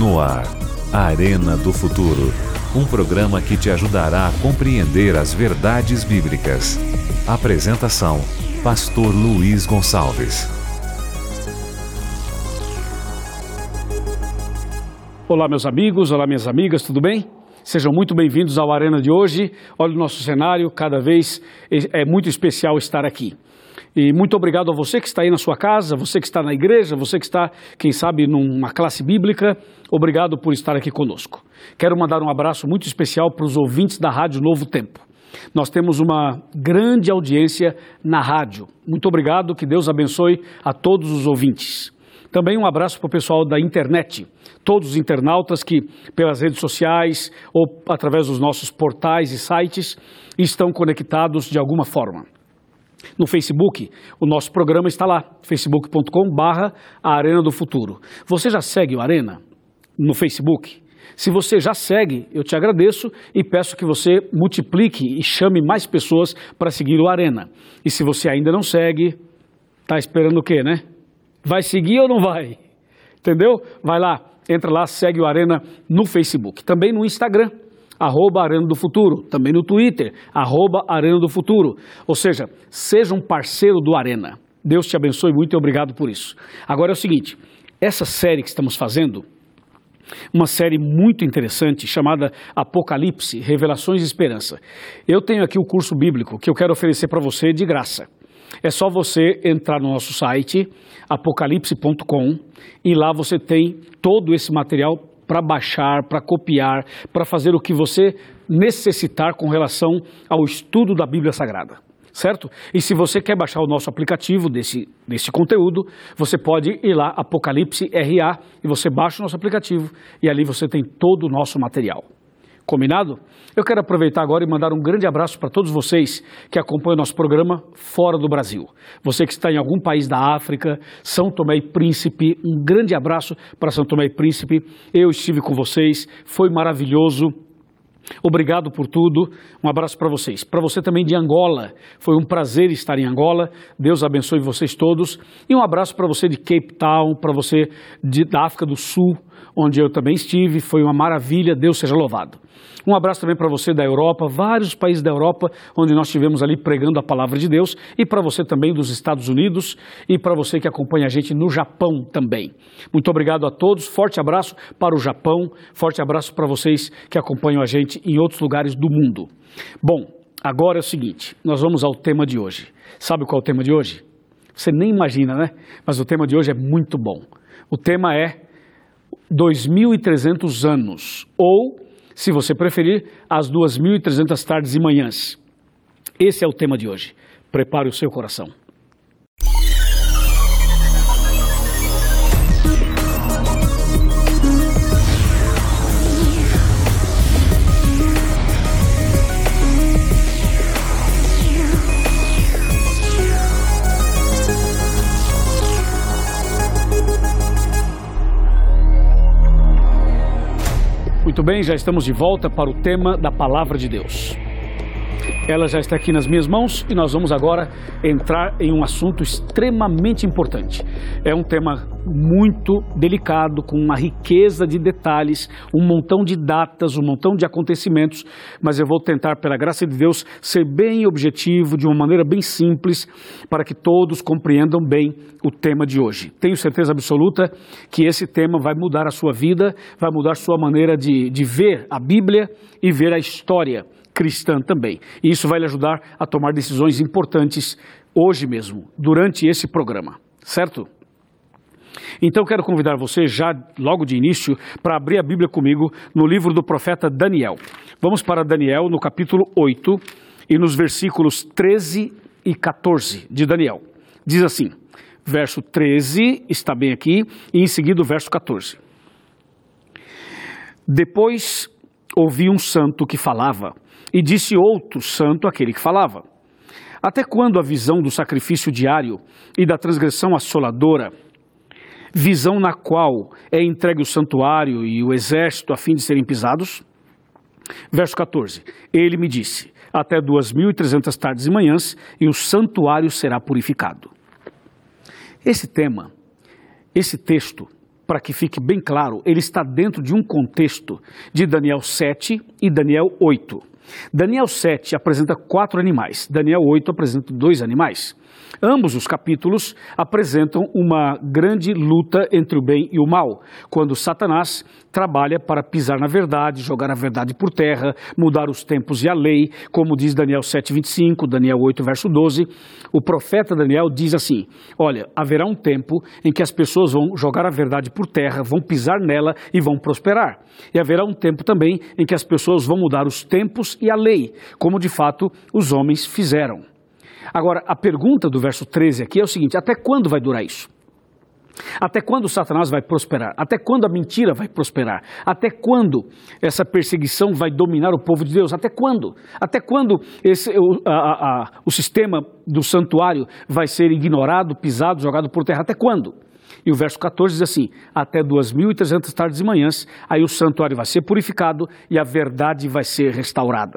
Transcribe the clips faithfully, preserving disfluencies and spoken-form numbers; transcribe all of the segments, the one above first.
No ar, Arena do Futuro, um programa que te ajudará a compreender as verdades bíblicas. Apresentação, Pastor Luiz Gonçalves. Olá, meus amigos, olá, minhas amigas, tudo bem? Sejam muito bem-vindos ao Arena de hoje. Olha o nosso cenário, cada vez é muito especial estar aqui. E muito obrigado a você que está aí na sua casa, você que está na igreja, você que está, quem sabe, numa classe bíblica. Obrigado por estar aqui conosco. Quero mandar um abraço muito especial para os ouvintes da Rádio Novo Tempo. Nós temos uma grande audiência na rádio. Muito obrigado, que Deus abençoe a todos os ouvintes. Também um abraço para o pessoal da internet, todos os internautas que pelas redes sociais ou através dos nossos portais e sites estão conectados de alguma forma. No Facebook, o nosso programa está lá, facebook ponto com barra Arena do Futuro. Você já segue o Arena no Facebook? Se você já segue, eu te agradeço e peço que você multiplique e chame mais pessoas para seguir o Arena. E se você ainda não segue, está esperando o quê, né? Vai seguir ou não vai? Entendeu? Vai lá, entra lá, segue o Arena no Facebook. Também no Instagram, arroba Arena do Futuro. Também no Twitter, arroba Arena do Futuro. Ou seja, seja um parceiro do Arena. Deus te abençoe muito e obrigado por isso. Agora é o seguinte, essa série que estamos fazendo, uma série muito interessante chamada Apocalipse, Revelações e Esperança. Eu tenho aqui o curso bíblico que eu quero oferecer para você de graça. É só você entrar no nosso site, apocalipse ponto com, e lá você tem todo esse material para baixar, para copiar, para fazer o que você necessitar com relação ao estudo da Bíblia Sagrada, certo? E se você quer baixar o nosso aplicativo desse, desse conteúdo, você pode ir lá, Apocalipse R A, e você baixa o nosso aplicativo, e ali você tem todo o nosso material. Combinado? Eu quero aproveitar agora e mandar um grande abraço para todos vocês que acompanham o nosso programa fora do Brasil. Você que está em algum país da África, São Tomé e Príncipe, um grande abraço para São Tomé e Príncipe. Eu estive com vocês, foi maravilhoso. Obrigado por tudo, um abraço para vocês. Para você também de Angola, foi um prazer estar em Angola, Deus abençoe vocês todos. E um abraço para você de Cape Town, para você de, da África do Sul, onde eu também estive, foi uma maravilha, Deus seja louvado. Um abraço também para você da Europa, vários países da Europa, onde nós estivemos ali pregando a palavra de Deus, e para você também dos Estados Unidos, e para você que acompanha a gente no Japão também. Muito obrigado a todos, forte abraço para o Japão, forte abraço para vocês que acompanham a gente em outros lugares do mundo. Bom, agora é o seguinte, nós vamos ao tema de hoje. Sabe qual é o tema de hoje? Você nem imagina, né? Mas o tema de hoje é muito bom. O tema é dois mil e trezentos anos, ou, se você preferir, as duas mil e trezentas tardes e manhãs. Esse é o tema de hoje. Prepare o seu coração. Muito bem, já estamos de volta para o tema da Palavra de Deus. Ela já está aqui nas minhas mãos e nós vamos agora entrar em um assunto extremamente importante. É um tema muito delicado, com uma riqueza de detalhes, um montão de datas, um montão de acontecimentos, mas eu vou tentar, pela graça de Deus, ser bem objetivo, de uma maneira bem simples, para que todos compreendam bem o tema de hoje. Tenho certeza absoluta que esse tema vai mudar a sua vida, vai mudar a sua maneira de, de ver a Bíblia e ver a história cristã também. E isso vai lhe ajudar a tomar decisões importantes hoje mesmo, durante esse programa, certo? Então quero convidar você já logo de início para abrir a Bíblia comigo no livro do profeta Daniel. Vamos para Daniel no capítulo oito e nos versículos treze e quatorze de Daniel. Diz assim, verso treze está bem aqui e em seguida o verso quatorze. Depois ouvi um santo que falava e disse outro santo àquele que falava: até quando a visão do sacrifício diário e da transgressão assoladora, visão na qual é entregue o santuário e o exército a fim de serem pisados? Verso quatorze, ele me disse, até duas mil e trezentas tardes e manhãs, e o santuário será purificado. Esse tema, esse texto, para que fique bem claro, ele está dentro de um contexto de Daniel sete e Daniel oito. Daniel sete apresenta quatro animais, Daniel oito apresenta dois animais. Ambos os capítulos apresentam uma grande luta entre o bem e o mal, quando Satanás trabalha para pisar na verdade, jogar a verdade por terra, mudar os tempos e a lei, como diz Daniel sete, vinte e cinco, Daniel oito, verso doze. O profeta Daniel diz assim, olha, haverá um tempo em que as pessoas vão jogar a verdade por terra, vão pisar nela e vão prosperar. E haverá um tempo também em que as pessoas vão mudar os tempos e a lei, como de fato os homens fizeram. Agora, a pergunta do verso treze aqui é o seguinte, até quando vai durar isso? Até quando Satanás vai prosperar? Até quando a mentira vai prosperar? Até quando essa perseguição vai dominar o povo de Deus? Até quando? Até quando esse, o, a, a, o sistema do santuário vai ser ignorado, pisado, jogado por terra? Até quando? E o verso quatorze diz assim, até duas mil e trezentas tardes e manhãs, aí o santuário vai ser purificado e a verdade vai ser restaurada.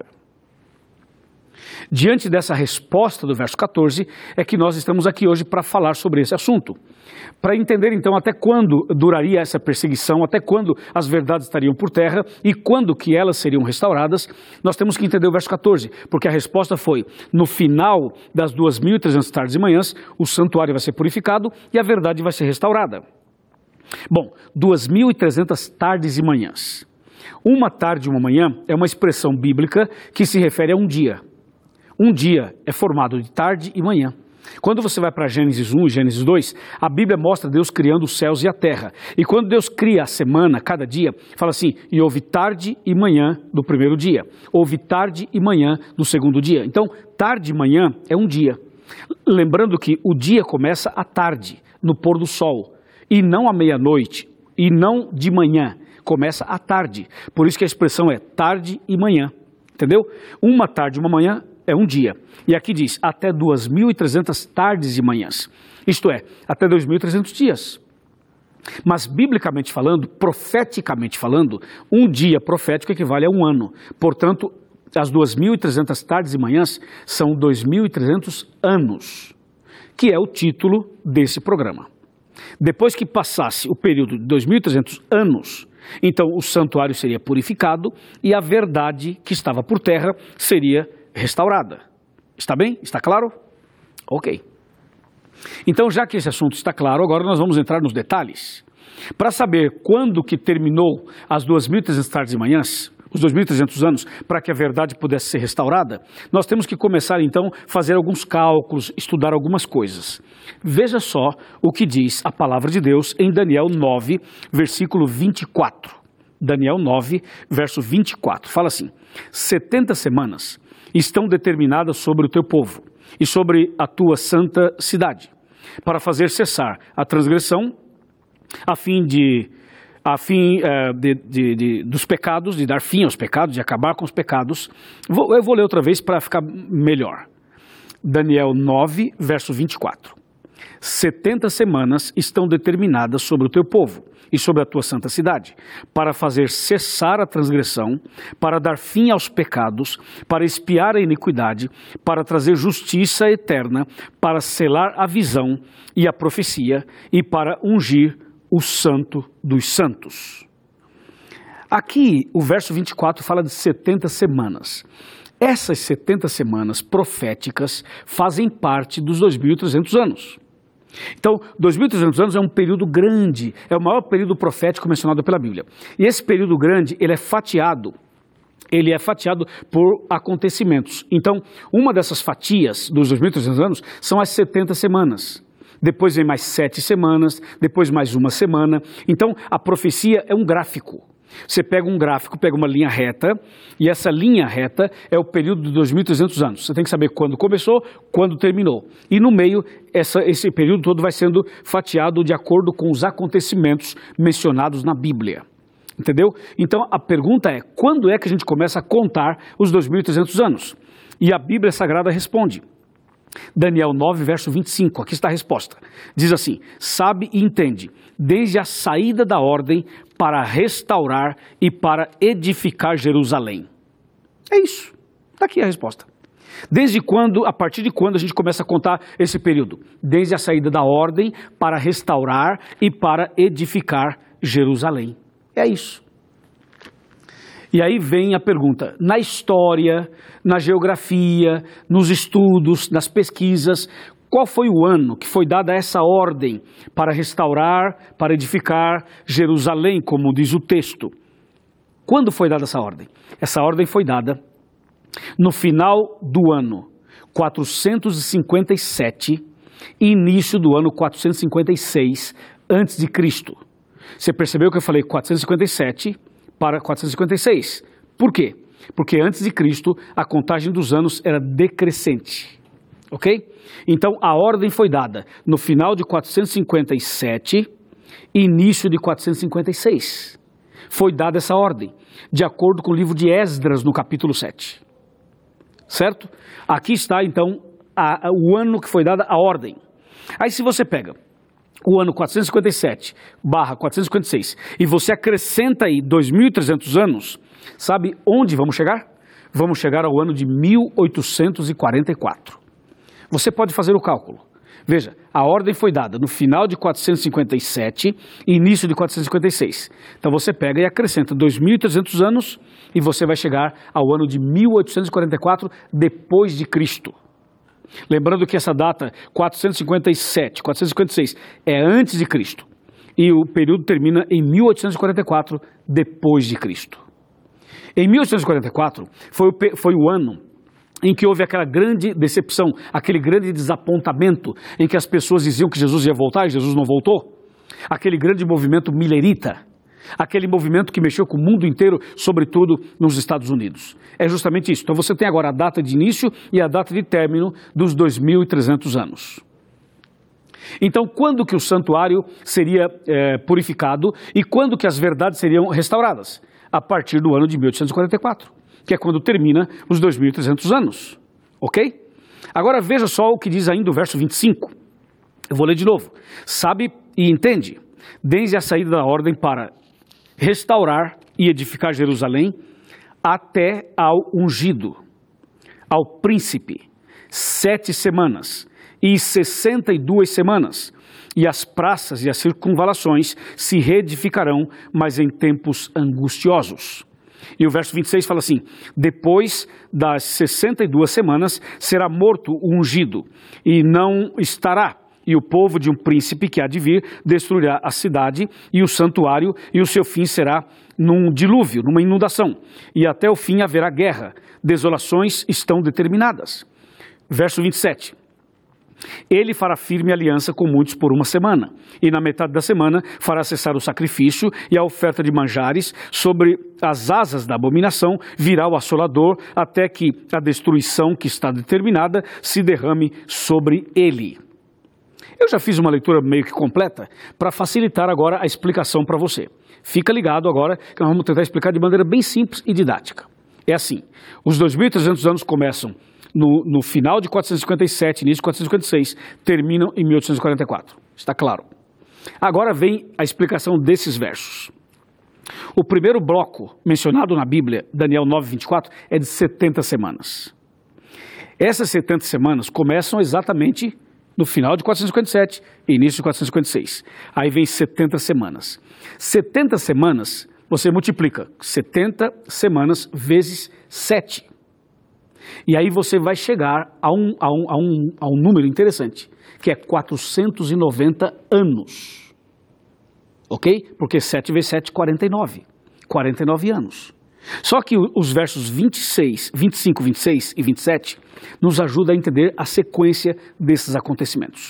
Diante dessa resposta do verso quatorze, é que nós estamos aqui hoje para falar sobre esse assunto. Para entender então até quando duraria essa perseguição, até quando as verdades estariam por terra e quando que elas seriam restauradas, nós temos que entender o verso quatorze, porque a resposta foi, no final das duas mil e trezentas tardes e manhãs, o santuário vai ser purificado e a verdade vai ser restaurada. Bom, duas mil e trezentas tardes e manhãs. Uma tarde e uma manhã é uma expressão bíblica que se refere a um dia. Um dia é formado de tarde e manhã. Quando você vai para Gênesis um e Gênesis dois, a Bíblia mostra Deus criando os céus e a terra. E quando Deus cria a semana, cada dia, fala assim, e houve tarde e manhã do primeiro dia. Houve tarde e manhã do segundo dia. Então, tarde e manhã é um dia. Lembrando que o dia começa à tarde, no pôr do sol, e não à meia-noite, e não de manhã, começa à tarde. Por isso que a expressão é tarde e manhã. Entendeu? Uma tarde e uma manhã é um dia. E aqui diz, até duas mil e trezentas tardes e manhãs. Isto é, até dois mil e trezentos dias. Mas, biblicamente falando, profeticamente falando, um dia profético equivale a um ano. Portanto, as duas mil e trezentas tardes e manhãs são dois mil e trezentos anos, que é o título desse programa. Depois que passasse o período de dois mil e trezentos anos, então o santuário seria purificado e a verdade que estava por terra seria restaurada. Está bem? Está claro? Ok. Então, já que esse assunto está claro, agora nós vamos entrar nos detalhes. Para saber quando que terminou as duas mil e trezentas tardes e manhãs, os dois mil e trezentos anos, para que a verdade pudesse ser restaurada, nós temos que começar então a fazer alguns cálculos, estudar algumas coisas. Veja só o que diz a palavra de Deus em Daniel nove, versículo vinte e quatro. Daniel nove, verso vinte e quatro. Fala assim, setenta semanas estão determinadas sobre o teu povo e sobre a tua santa cidade, para fazer cessar a transgressão, a fim de, a fim, uh, de, de, de, dos pecados, de dar fim aos pecados, de acabar com os pecados. Vou, eu vou ler outra vez para ficar melhor. Daniel nove, verso vinte e quatro. setenta semanas estão determinadas sobre o teu povo e sobre a tua santa cidade, para fazer cessar a transgressão, para dar fim aos pecados, para expiar a iniquidade, para trazer justiça eterna, para selar a visão e a profecia e para ungir o santo dos santos. Aqui o verso vinte e quatro fala de setenta semanas. Essas setenta semanas proféticas fazem parte dos dois mil e trezentos anos. Então, dois mil e trezentos anos é um período grande, é o maior período profético mencionado pela Bíblia. E esse período grande, ele é fatiado, ele é fatiado por acontecimentos. Então, uma dessas fatias dos dois mil e trezentos anos são as setenta semanas. Depois vem mais sete semanas, depois mais uma semana. Então, a profecia é um gráfico. Você pega um gráfico, pega uma linha reta, e essa linha reta é o período de dois mil e trezentos anos. Você tem que saber quando começou, quando terminou. E no meio, essa, esse período todo vai sendo fatiado de acordo com os acontecimentos mencionados na Bíblia. Entendeu? Então, a pergunta é, quando é que a gente começa a contar os dois mil e trezentos anos? E a Bíblia Sagrada responde. Daniel nove, verso vinte e cinco, aqui está a resposta. Diz assim, sabe e entende, desde a saída da ordem para restaurar e para edificar Jerusalém. É isso, está aqui a resposta. Desde quando, a partir de quando a gente começa a contar esse período? Desde a saída da ordem para restaurar e para edificar Jerusalém. É isso. E aí vem a pergunta, na história, na geografia, nos estudos, nas pesquisas, qual foi o ano que foi dada essa ordem para restaurar, para edificar Jerusalém, como diz o texto? Quando foi dada essa ordem? Essa ordem foi dada no final do ano quatrocentos e cinquenta e sete e início do ano quatrocentos e cinquenta e seis antes de Cristo. Você percebeu que eu falei quatrocentos e cinquenta e sete para quatrocentos e cinquenta e seis? Por quê? Porque antes de Cristo a contagem dos anos era decrescente, ok? Então a ordem foi dada no final de quatrocentos e cinquenta e sete e início de quatrocentos e cinquenta e seis. Foi dada essa ordem, de acordo com o livro de Esdras no capítulo sete. Certo? Aqui está então a, a, o ano que foi dada a ordem. Aí se você pega o ano quatrocentos e cinquenta e sete barra quatrocentos e cinquenta e seis e você acrescenta aí dois mil e trezentos anos, sabe onde vamos chegar? Vamos chegar ao ano de mil oitocentos e quarenta e quatro. Você pode fazer o cálculo. Veja, a ordem foi dada no final de quatrocentos e cinquenta e sete e início de quatrocentos e cinquenta e seis. Então você pega e acrescenta dois mil e trezentos anos e você vai chegar ao ano de mil oitocentos e quarenta e quatro depois de Cristo. Lembrando que essa data, quatrocentos e cinquenta e sete, quatrocentos e cinquenta e seis, é antes de Cristo. E o período termina em mil oitocentos e quarenta e quatro depois de Cristo. Em mil oitocentos e quarenta e quatro foi o, foi o ano em que houve aquela grande decepção, aquele grande desapontamento, em que as pessoas diziam que Jesus ia voltar e Jesus não voltou. Aquele grande movimento milerita, aquele movimento que mexeu com o mundo inteiro, sobretudo nos Estados Unidos. É justamente isso. Então você tem agora a data de início e a data de término dos dois mil e trezentos anos. Então quando que o santuário seria é, purificado e quando que as verdades seriam restauradas? A partir do ano de mil oitocentos e quarenta e quatro. Que é quando termina os dois mil e trezentos anos, ok? Agora veja só o que diz ainda o verso vinte e cinco. Eu vou ler de novo. Sabe e entende, desde a saída da ordem para restaurar e edificar Jerusalém, até ao ungido, ao príncipe, sete semanas e sessenta e duas semanas, e as praças e as circunvalações se reedificarão, mas em tempos angustiosos. E o verso vinte e seis fala assim, depois das sessenta e duas semanas será morto o ungido e não estará. E o povo de um príncipe que há de vir destruirá a cidade e o santuário e o seu fim será num dilúvio, numa inundação. E até o fim haverá guerra, desolações estão determinadas. Verso vinte e sete. Ele fará firme aliança com muitos por uma semana, e na metade da semana fará cessar o sacrifício e a oferta de manjares. Sobre as asas da abominação virá o assolador, até que a destruição que está determinada se derrame sobre ele. Eu já fiz uma leitura meio que completa para facilitar agora a explicação para você. Fica ligado agora que nós vamos tentar explicar de maneira bem simples e didática. É assim, os dois mil e trezentos anos começam No, no final de quatrocentos e cinquenta e sete, início de quatrocentos e cinquenta e seis, terminam em mil oitocentos e quarenta e quatro. Está claro. Agora vem a explicação desses versos. O primeiro bloco mencionado na Bíblia, Daniel nove, vinte e quatro, é de setenta semanas. Essas setenta semanas começam exatamente no final de quatrocentos e cinquenta e sete e início de quatrocentos e cinquenta e seis. Aí vem setenta semanas. setenta semanas, você multiplica setenta semanas vezes sete. E aí você vai chegar a um, a, um, a, um, a um número interessante, que é quatrocentos e noventa anos. Ok? Porque sete vezes sete, quarenta e nove. quarenta e nove anos. Só que os versos vinte e seis, vinte e cinco, vinte e seis e vinte e sete nos ajudam a entender a sequência desses acontecimentos.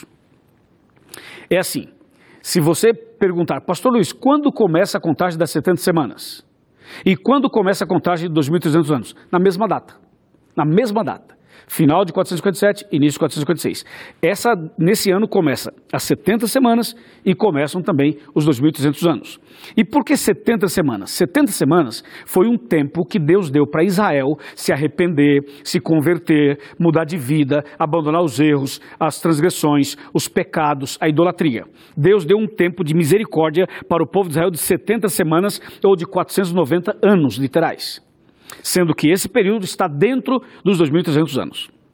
É assim, se você perguntar, Pastor Luiz, quando começa a contagem das setenta semanas? E quando começa a contagem de dois mil e trezentos anos? Na mesma data. Na mesma data, final de quatrocentos e cinquenta e sete, início de quatrocentos e cinquenta e seis. Essa, nesse ano começa as setenta semanas e começam também os dois mil e trezentos anos. E por que setenta semanas? setenta semanas foi um tempo que Deus deu para Israel se arrepender, se converter, mudar de vida, abandonar os erros, as transgressões, os pecados, a idolatria. Deus deu um tempo de misericórdia para o povo de Israel de setenta semanas ou de quatrocentos e noventa anos literais. Sendo que esse período está dentro dos dois mil e trezentos anos.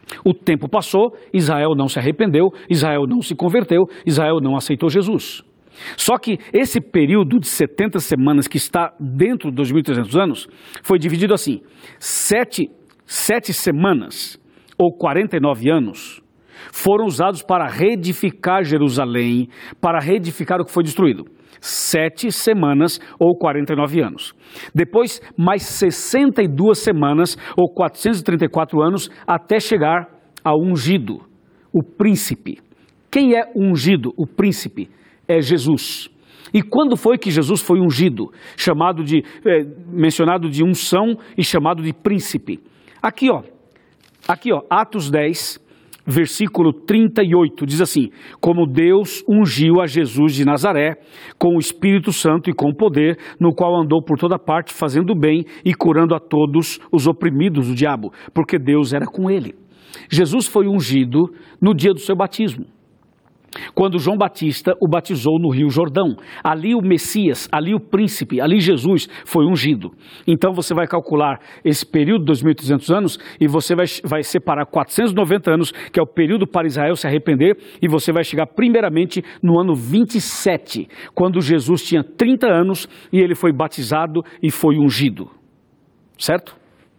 O tempo passou, Israel não se arrependeu, Israel não se converteu, Israel não aceitou Jesus. Só que esse período de setenta semanas que está dentro dos dois mil e trezentos anos, foi dividido assim, sete, sete semanas ou quarenta e nove anos, foram usados para reedificar Jerusalém, para reedificar o que foi destruído. Sete semanas ou quarenta e nove anos. Depois, mais sessenta e duas semanas ou quatrocentos e trinta e quatro anos até chegar ao ungido, o príncipe. Quem é ungido? O príncipe é Jesus. E quando foi que Jesus foi ungido? Chamado de, é, mencionado de unção e chamado de príncipe. Aqui, ó, aqui, ó, Atos dez, versículo trinta e oito, diz assim: como Deus ungiu a Jesus de Nazaré com o Espírito Santo e com poder, no qual andou por toda parte fazendo bem e curando a todos os oprimidos do diabo, porque Deus era com ele. Jesus foi ungido no dia do seu batismo, quando João Batista o batizou no Rio Jordão. Ali o Messias, ali o príncipe, ali Jesus foi ungido. Então você vai calcular esse período de dois mil e trezentos anos e você vai, vai separar quatrocentos e noventa anos, que é o período para Israel se arrepender, e você vai chegar primeiramente no ano vinte e sete, quando Jesus tinha trinta anos e ele foi batizado e foi ungido. Certo?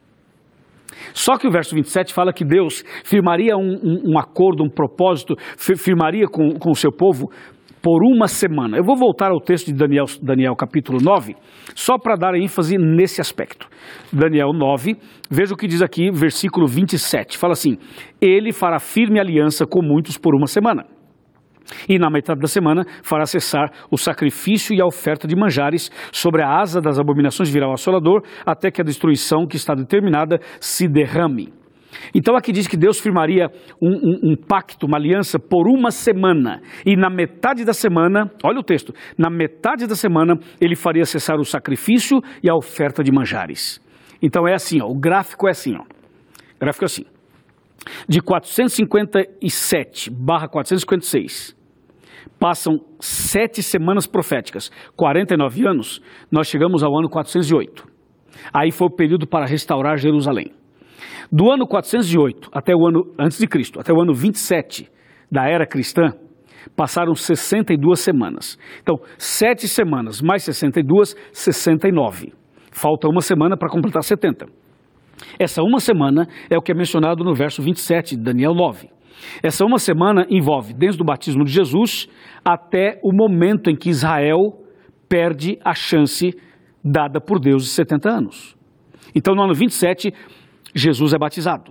Só que o verso vinte e sete fala que Deus firmaria um, um, um acordo, um propósito, firmaria com, com o seu povo por uma semana. Eu vou voltar ao texto de Daniel, Daniel capítulo nove, só para dar ênfase nesse aspecto. Daniel nove, veja o que diz aqui, versículo vinte e sete, fala assim: ele fará firme aliança com muitos por uma semana. E na metade da semana fará cessar o sacrifício e a oferta de manjares, sobre a asa das abominações virá o assolador, até que a destruição que está determinada se derrame. Então aqui diz que Deus firmaria um, um, um pacto, uma aliança por uma semana, e na metade da semana, olha o texto, na metade da semana ele faria cessar o sacrifício e a oferta de manjares. Então é assim, ó, o gráfico é assim, ó, o gráfico é assim, de quatrocentos e cinquenta e sete barra quatrocentos e cinquenta e seis, passam sete semanas proféticas, quarenta e nove anos, nós chegamos ao ano quatrocentos e oito. Aí foi o período para restaurar Jerusalém. Do ano quatrocentos e oito até o ano antes de Cristo, até o ano vinte e sete da era cristã, passaram sessenta e duas semanas. Então, sete semanas mais sessenta e duas, sessenta e nove. Falta uma semana para completar setenta. Essa uma semana é o que é mencionado no verso vinte e sete de Daniel nove. Essa uma semana envolve desde o batismo de Jesus até o momento em que Israel perde a chance dada por Deus de setenta anos. Então, no ano vinte e sete, Jesus é batizado.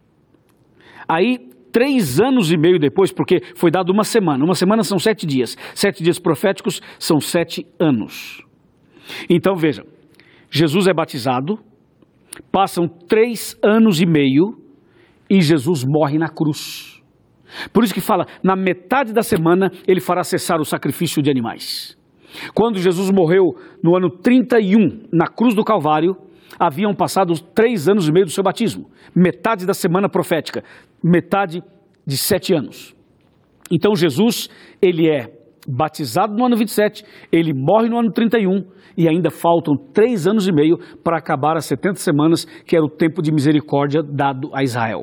Aí, três anos e meio depois, porque foi dado uma semana, uma semana são sete dias, sete dias proféticos são sete anos. Então, veja, Jesus é batizado, passam três anos e meio e Jesus morre na cruz. Por isso que fala, na metade da semana ele fará cessar o sacrifício de animais. Quando Jesus morreu no ano trinta e um, na cruz do Calvário, haviam passado três anos e meio do seu batismo. Metade da semana profética, metade de sete anos. Então Jesus, ele é batizado no ano vinte e sete, ele morre no ano trinta e um, e ainda faltam três anos e meio para acabar as setenta semanas, que era o tempo de misericórdia dado a Israel.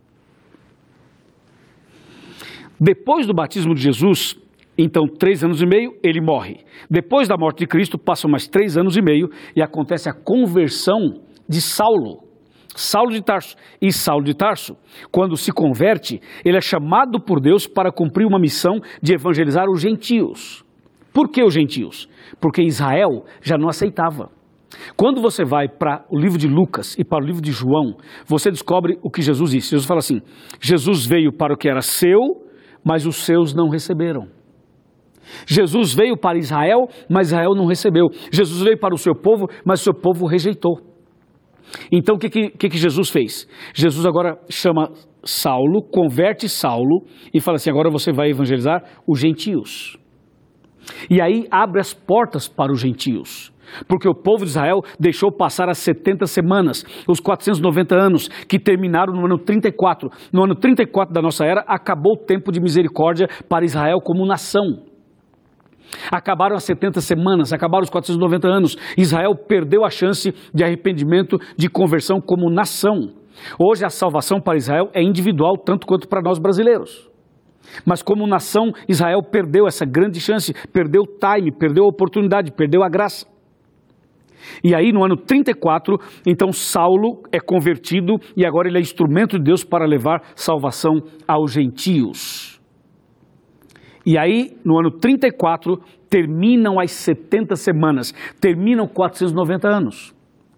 Depois do batismo de Jesus, então três anos e meio, ele morre. Depois da morte de Cristo, passam mais três anos e meio e acontece a conversão de Saulo. Saulo de Tarso. E Saulo de Tarso, quando se converte, ele é chamado por Deus para cumprir uma missão de evangelizar os gentios. Por que os gentios? Porque Israel já não aceitava. Quando você vai para o livro de Lucas e para o livro de João, você descobre o que Jesus disse. Jesus fala assim, Jesus veio para o que era seu, mas os seus não receberam. Jesus veio para Israel, mas Israel não recebeu. Jesus veio para o seu povo, mas o seu povo rejeitou. Então o que, que, que Jesus fez? Jesus agora chama Saulo, converte Saulo e fala assim, agora você vai evangelizar os gentios. E aí abre as portas para os gentios. Porque o povo de Israel deixou passar as setenta semanas, os quatrocentos e noventa anos, que terminaram no ano trinta e quatro. No ano trinta e quatro da nossa era, acabou o tempo de misericórdia para Israel como nação. Acabaram as setenta semanas, acabaram os quatrocentos e noventa anos. Israel perdeu a chance de arrependimento, de conversão como nação. Hoje a salvação para Israel é individual tanto quanto para nós brasileiros. Mas como nação, Israel perdeu essa grande chance, perdeu o time, perdeu a oportunidade, perdeu a graça. E aí no ano trinta e quatro, então Saulo é convertido e agora ele é instrumento de Deus para levar salvação aos gentios. E aí no ano trinta e quatro terminam as setenta semanas, terminam quatrocentos e noventa anos.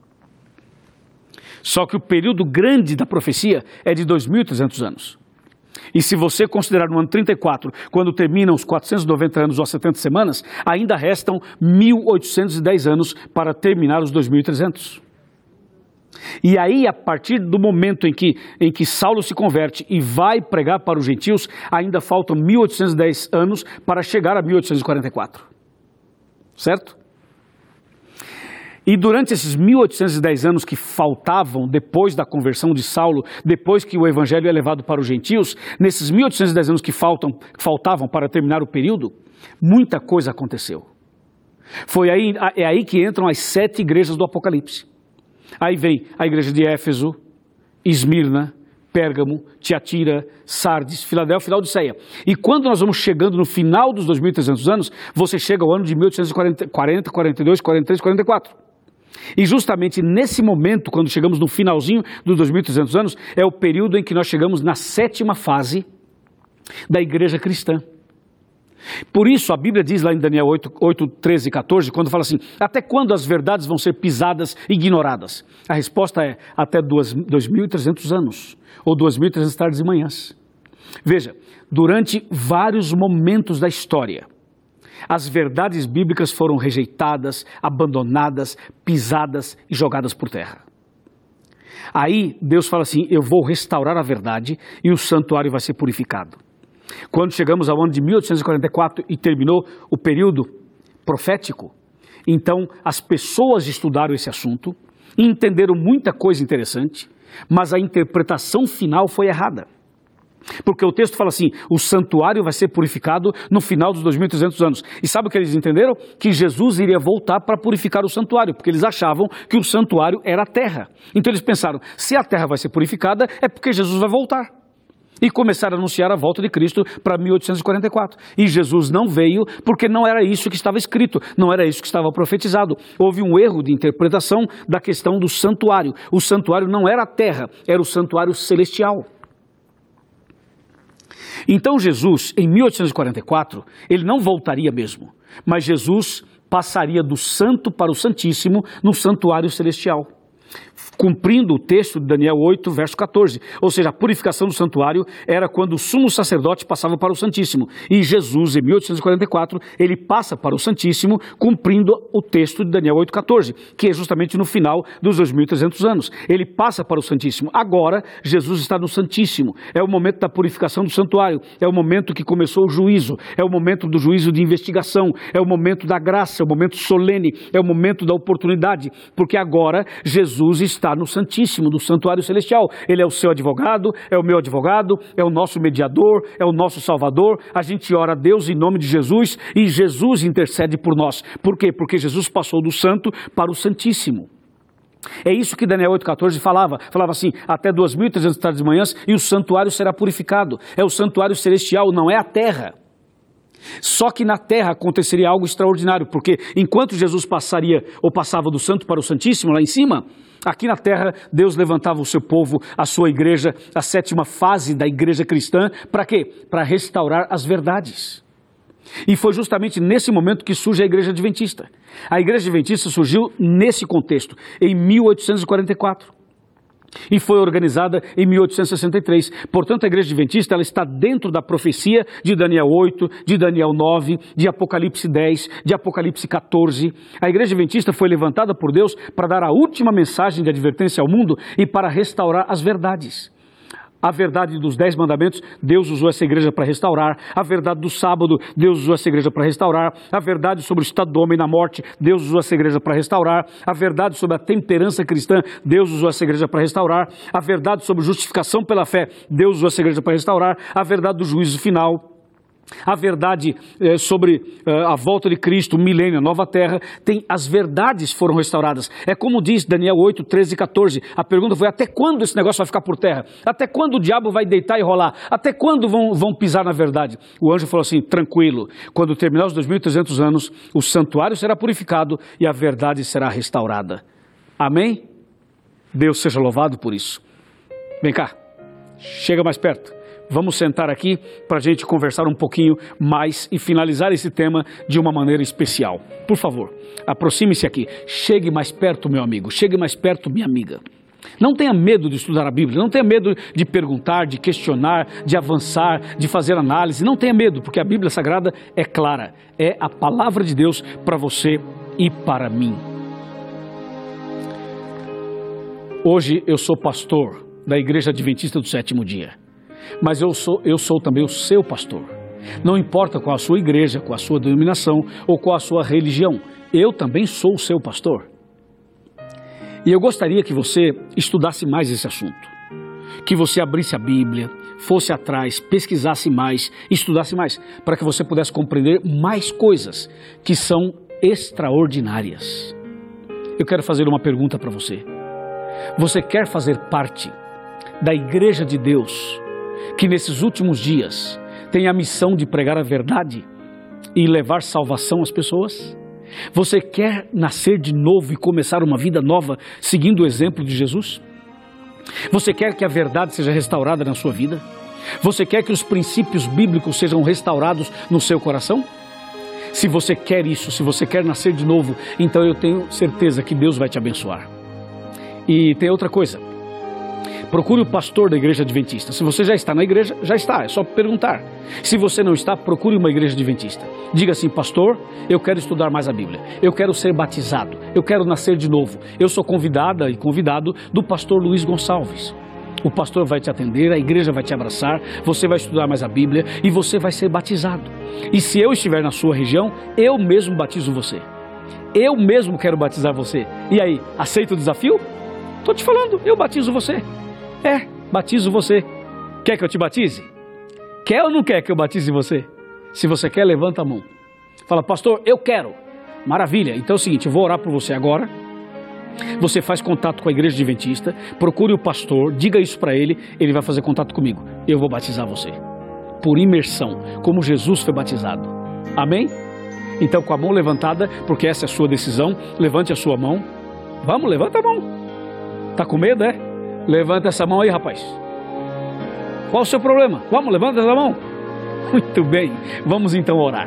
Só que o período grande da profecia é de dois mil e trezentos anos. E se você considerar no ano trinta e quatro, quando terminam os quatrocentos e noventa anos ou as setenta semanas, ainda restam mil oitocentos e dez anos para terminar os dois mil e trezentos. E aí, a partir do momento em que, em que Saulo se converte e vai pregar para os gentios, ainda faltam mil oitocentos e dez anos para chegar a mil oitocentos e quarenta e quatro. Certo? E durante esses mil oitocentos e dez anos que faltavam depois da conversão de Saulo, depois que o evangelho é levado para os gentios, nesses mil oitocentos e dez anos que faltam, faltavam para terminar o período, muita coisa aconteceu. Foi aí, é aí que entram as sete igrejas do Apocalipse. Aí vem a igreja de Éfeso, Esmirna, Pérgamo, Tiatira, Sardes, Filadélfia e Laodiceia. E quando nós vamos chegando no final dos dois mil e trezentos anos, você chega ao ano de mil oitocentos e quarenta, quarenta, quarenta e dois, quarenta e três, quarenta e quatro. E justamente nesse momento, quando chegamos no finalzinho dos dois mil e trezentos anos, é o período em que nós chegamos na sétima fase da igreja cristã. Por isso a Bíblia diz lá em Daniel oito, oito, treze e quatorze, quando fala assim, até quando as verdades vão ser pisadas e ignoradas? A resposta é, até dois mil e trezentos anos, ou duas mil e trezentas tardes e manhãs. Veja, durante vários momentos da história, as verdades bíblicas foram rejeitadas, abandonadas, pisadas e jogadas por terra. Aí Deus fala assim, eu vou restaurar a verdade e o santuário vai ser purificado. Quando chegamos ao ano de mil oitocentos e quarenta e quatro e terminou o período profético, então as pessoas estudaram esse assunto e entenderam muita coisa interessante, mas a interpretação final foi errada. Porque o texto fala assim, o santuário vai ser purificado no final dos dois mil e trezentos anos. E sabe o que eles entenderam? Que Jesus iria voltar para purificar o santuário, porque eles achavam que o santuário era a terra. Então eles pensaram, se a terra vai ser purificada, é porque Jesus vai voltar. E começaram a anunciar a volta de Cristo para mil oitocentos e quarenta e quatro. E Jesus não veio porque não era isso que estava escrito, não era isso que estava profetizado. Houve um erro de interpretação da questão do santuário. O santuário não era a terra, era o santuário celestial. Então Jesus, em mil oitocentos e quarenta e quatro, ele não voltaria mesmo, mas Jesus passaria do santo para o santíssimo no santuário celestial, cumprindo o texto de Daniel oito, verso quatorze. Ou seja, a purificação do santuário era quando o sumo sacerdote passava para o Santíssimo. E Jesus, em mil oitocentos e quarenta e quatro, ele passa para o Santíssimo, cumprindo o texto de Daniel oito, quatorze, que é justamente no final dos dois mil e trezentos anos. Ele passa para o Santíssimo. Agora, Jesus está no Santíssimo. É o momento da purificação do santuário. É o momento que começou o juízo. É o momento do juízo de investigação. É o momento da graça. É o momento solene. É o momento da oportunidade. Porque agora, Jesus está no Santíssimo, do Santuário Celestial. Ele é o seu advogado, é o meu advogado, é o nosso mediador, é o nosso Salvador. A gente ora a Deus em nome de Jesus e Jesus intercede por nós. Por quê? Porque Jesus passou do Santo para o Santíssimo. É isso que Daniel oito, quatorze falava. Falava assim, até duas mil e trezentas tardes e manhãs e o santuário será purificado. É o santuário celestial, não é a terra. Só que na terra aconteceria algo extraordinário, porque enquanto Jesus passaria ou passava do santo para o santíssimo lá em cima, aqui na terra Deus levantava o seu povo, a sua igreja, a sétima fase da igreja cristã, para quê? Para restaurar as verdades. E foi justamente nesse momento que surge a igreja adventista. A igreja adventista surgiu nesse contexto, em mil oitocentos e quarenta e quatro. E foi organizada em mil oitocentos e sessenta e três. Portanto, a igreja adventista ela está dentro da profecia de Daniel oito, de Daniel nove, de Apocalipse dez, de Apocalipse quatorze. A igreja adventista foi levantada por Deus para dar a última mensagem de advertência ao mundo e para restaurar as verdades. A verdade dos dez mandamentos, Deus usou essa igreja para restaurar. A verdade do sábado, Deus usou essa igreja para restaurar. A verdade sobre o estado do homem na morte, Deus usou essa igreja para restaurar. A verdade sobre a temperança cristã, Deus usou essa igreja para restaurar. A verdade sobre justificação pela fé, Deus usou essa igreja para restaurar. A verdade do juízo final. A verdade é, sobre é, a volta de Cristo, o milênio, a nova terra, tem, as verdades foram restauradas. É como diz Daniel oito, treze e quatorze. A pergunta foi: até quando esse negócio vai ficar por terra? Até quando o diabo vai deitar e rolar? Até quando vão, vão pisar na verdade? O anjo falou assim: tranquilo, quando terminar os dois mil e trezentos anos, o santuário será purificado e a verdade será restaurada. Amém? Deus seja louvado por isso. Vem cá, chega mais perto. Vamos sentar aqui para a gente conversar um pouquinho mais e finalizar esse tema de uma maneira especial. Por favor, aproxime-se aqui. Chegue mais perto, meu amigo. Chegue mais perto, minha amiga. Não tenha medo de estudar a Bíblia. Não tenha medo de perguntar, de questionar, de avançar, de fazer análise. Não tenha medo, porque a Bíblia Sagrada é clara. É a palavra de Deus para você e para mim. Hoje eu sou pastor da Igreja Adventista do Sétimo Dia. Mas eu sou, eu sou também o seu pastor. Não importa qual a sua igreja, qual a sua denominação ou qual a sua religião, eu também sou o seu pastor. E eu gostaria que você estudasse mais esse assunto, que você abrisse a Bíblia, fosse atrás, pesquisasse mais, estudasse mais, para que você pudesse compreender mais coisas que são extraordinárias. Eu quero fazer uma pergunta para você. Você quer fazer parte da Igreja de Deus, que nesses últimos dias tem a missão de pregar a verdade e levar salvação às pessoas? Você quer nascer de novo e começar uma vida nova seguindo o exemplo de Jesus? Você quer que a verdade seja restaurada na sua vida? Você quer que os princípios bíblicos sejam restaurados no seu coração? Se você quer isso, se você quer nascer de novo, então eu tenho certeza que Deus vai te abençoar. E tem outra coisa. Procure o pastor da Igreja Adventista. Se você já está na igreja, já está, é só perguntar. Se você não está, procure uma Igreja Adventista. Diga assim: pastor, eu quero estudar mais a Bíblia. Eu quero ser batizado. Eu quero nascer de novo. Eu sou convidada e convidado do pastor Luiz Gonçalves. O pastor vai te atender, a igreja vai te abraçar, você vai estudar mais a Bíblia e você vai ser batizado. E se eu estiver na sua região, eu mesmo batizo você. Eu mesmo quero batizar você. E aí, aceita o desafio? Estou te falando, eu batizo você. É, batizo você. Quer que eu te batize? Quer ou não quer que eu batize você? Se você quer, levanta a mão. Fala: pastor, eu quero. Maravilha. Então é o seguinte, eu vou orar por você agora. Você faz contato com a Igreja Adventista, procure o pastor, diga isso para ele, ele vai fazer contato comigo. Eu vou batizar você. Por imersão, como Jesus foi batizado. Amém? Então, com a mão levantada, porque essa é a sua decisão, levante a sua mão. Vamos, levanta a mão. Tá com medo, é? Levanta essa mão aí, rapaz. Qual o seu problema? Vamos, levanta essa mão. Muito bem, vamos então orar.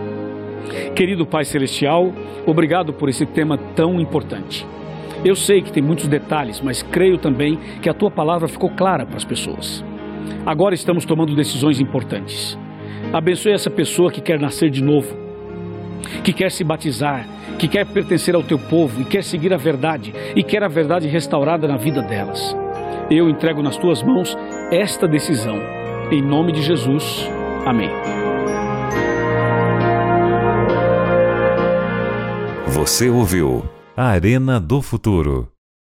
Querido Pai Celestial, obrigado por esse tema tão importante. Eu sei que tem muitos detalhes, mas creio também que a Tua palavra ficou clara para as pessoas. Agora estamos tomando decisões importantes. Abençoe essa pessoa que quer nascer de novo, que quer se batizar, que quer pertencer ao Teu povo e quer seguir a verdade e quer a verdade restaurada na vida delas. Eu entrego nas Tuas mãos esta decisão. Em nome de Jesus. Amém. Você ouviu a Arena do Futuro.